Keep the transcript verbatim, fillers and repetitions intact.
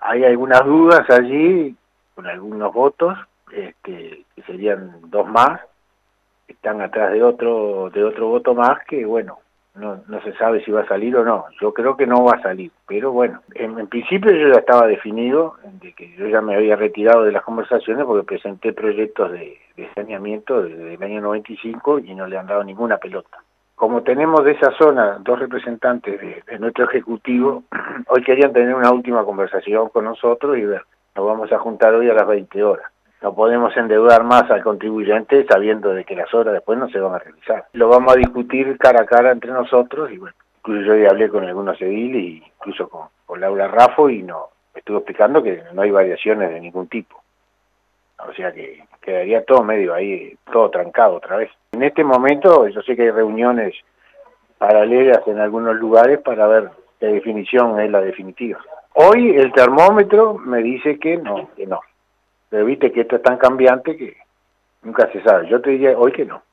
hay algunas dudas allí, con algunos votos, este, que serían dos más, que están atrás de otro, de otro voto más, que bueno, no, no se sabe si va a salir o no. Yo creo que no va a salir, pero bueno, en, en principio yo ya estaba definido, de que yo ya me había retirado de las conversaciones porque presenté proyectos de, de saneamiento desde el año noventa y cinco y no le han dado ninguna pelota. Como tenemos de esa zona dos representantes de, de nuestro ejecutivo, hoy querían tener una última conversación con nosotros y ver, nos vamos a juntar hoy a las veinte horas. No podemos endeudar más al contribuyente sabiendo de que las obras después no se van a realizar. Lo vamos a discutir cara a cara entre nosotros y bueno, incluso yo ya hablé con algunos ediles y incluso con, con Laura Raffo y no, me estuvo explicando que no hay variaciones de ningún tipo. O sea que quedaría todo medio ahí, todo trancado otra vez. En este momento yo sé que hay reuniones paralelas en algunos lugares para ver qué definición es la definitiva. Hoy el termómetro me dice que no, que no. Pero viste que esto es tan cambiante que nunca se sabe. Yo te diría hoy que no.